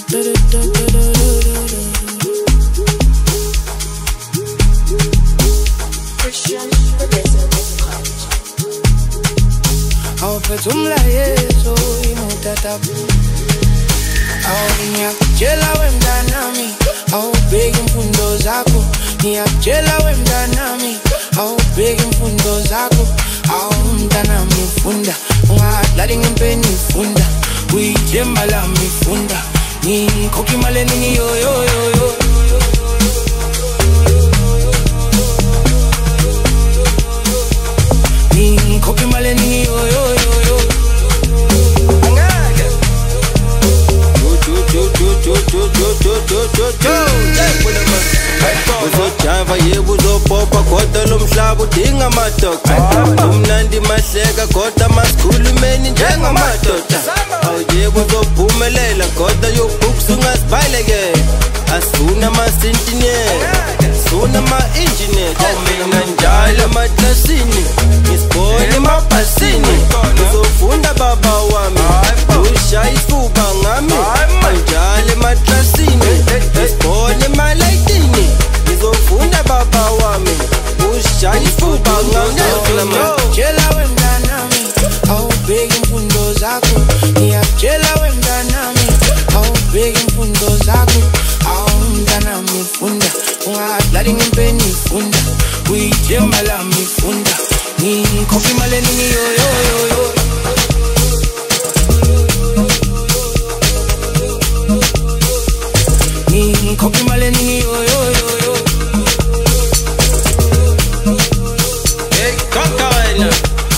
Awuphethe umlayezo imutatabu ngiyakutshela wemntanami awubheki imfundo zakho ngiyakutshela wemntanami awubheki imfundo zakho mntanami funda ungadlali ngempeni funda uyithemba lami funda ngikhokha imali eningi yo ngikhokha imali eningi yo uzojava yebo uzopopa kodwa lo mhlaba udinga amadoda umnandi mahleka kodwa masikhulumeni njengamadoda awuyebo uzophumelela kodwa yobhuksa ungazibaleke asifuna ama-engineer sifuna ama-engineer mina njalo emaklasini ngisibone emabhasini uzofunda baba wami ushaya ifuba ngami anjalo emaklasini ngisibone emalayitini ngizofunda baba wami ushaya ifuba ngami ngiyakutshela wemntanami awubheki imfundo zakho ngiyakutshela wemntanami awubheki imfundo zakho mntanami funda ungadlali ngempeni funda uyithemba lami funda ngikhokha imali eningi yo ngikhokha imali eningi yo hey kaka wena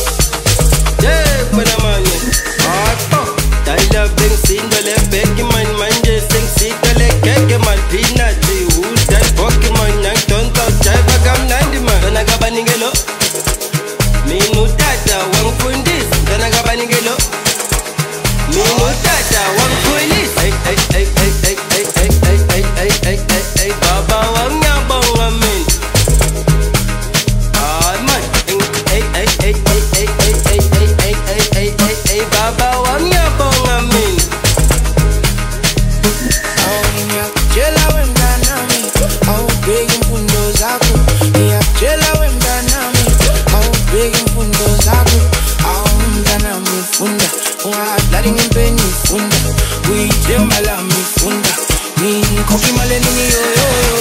wena manje dayila bengisinda le bheki manje sengisita le keke man peanut who's that boki man ngidonsa jive kamnandi man dona kabaningelo mina utata wangifundisa dona kabaningelo mina utata wangifundisa hey baba wangiyabonga mina man hey baba wangiyabonga mina ngiyakutshela wemntanami awubheki imfundo zakho ngiyakutshela wemntanami awubheki imfundo zakho mntanami funda ungadlali ngempeni funda uyithemba lami funda ngikhokha imali eningi yo